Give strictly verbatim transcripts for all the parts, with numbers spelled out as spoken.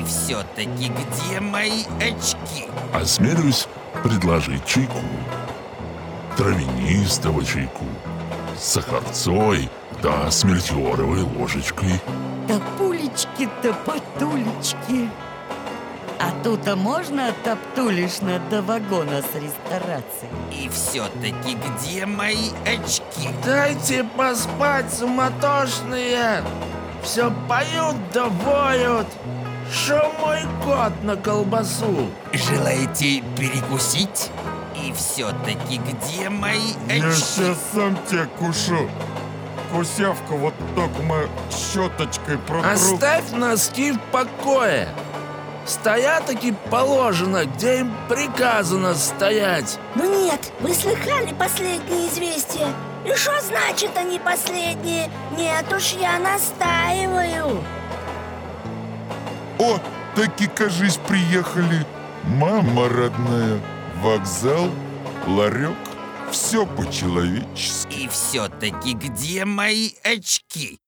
все-таки где мои очки? Осмелюсь предложить чайку. Травянистого чайку. С сахарцой да с мельхиоровой ложечкой. Топтулечки-то потулечки. А тут-то можно топтулишно до вагона с ресторацией? И все-таки где мои очки? Дайте поспать, суматошные! Все поют да воют! Шо мой кот на колбасу? Желаете перекусить? И все-таки где мои Я очки? сейчас сам тебя кушу. Кусявку вот только мы щеточкой протру. Оставь носки в покое! Стоят таки положено, где им приказано стоять. Ну нет, вы слыхали последние известия? И что значит они последние? Нет уж, я настаиваю. О, таки, кажись, приехали. Мама родная, вокзал, ларек, все по-человечески. И все-таки где мои очки?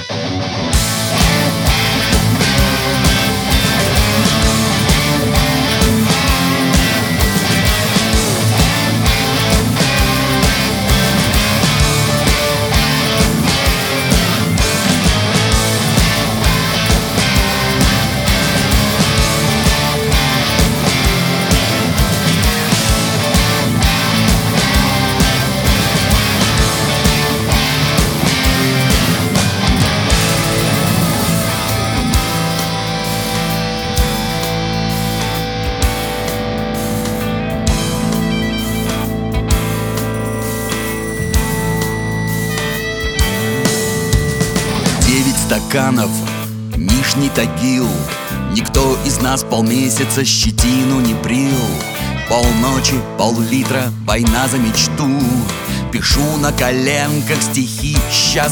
Стаканов, Нижний Тагил. Никто из нас полмесяца щетину не брил. Полночи, пол-литра, война за мечту. Пишу на коленках стихи, сейчас